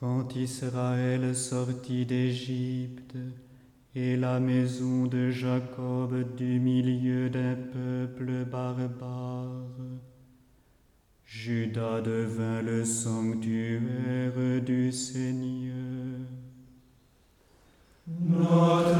Quand Israël sortit d'Égypte, et la maison de Jacob du milieu d'un peuple barbare, Juda devint le sanctuaire du Seigneur. Notre